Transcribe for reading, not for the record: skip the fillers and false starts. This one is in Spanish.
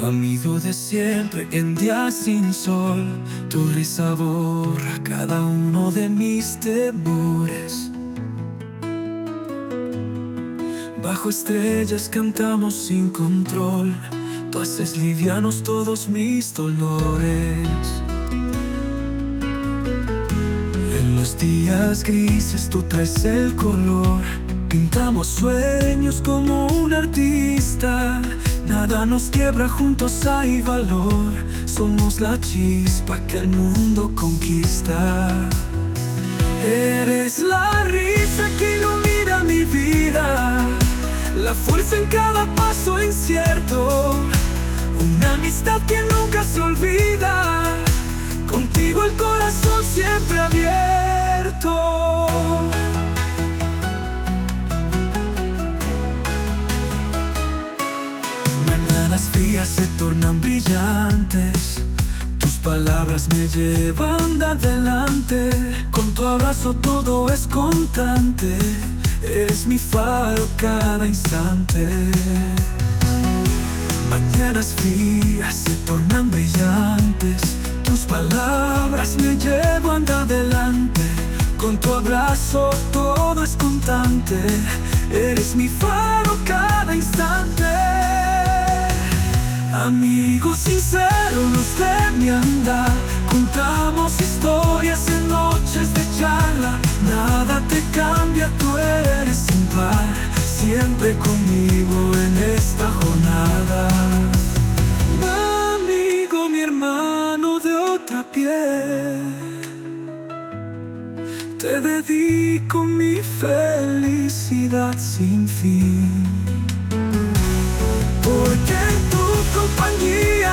Amigo de siempre en días sin sol, tu risa borra cada uno de mis temores. Bajo estrellas cantamos sin control, tú haces livianos todos mis dolores. En los días grises tú traes el color, pintamos sueños como un artista. Nada nos quiebra, juntos hay valor. Somos la chispa que el mundo conquista. Eres la risa que ilumina mi vida, la fuerza en cada paso incierto, una amistad que nunca se olvida. Contigo el corazón siempre abierto. Mañanas frías se tornan brillantes, tus palabras me llevan de adelante. Con tu abrazo todo es constante, eres mi faro cada instante. Mañanas frías se tornan brillantes, tus palabras me llevan de adelante. Con tu abrazo todo es constante, eres mi faro cada instante. Amigos sinceros de mi andar, contamos historias en noches de charla. Nada te cambia, tú eres sin par, siempre conmigo en esta jornada. Amigo, mi hermano de otra piel, te dedico mi felicidad sin fin, porque en tu compañía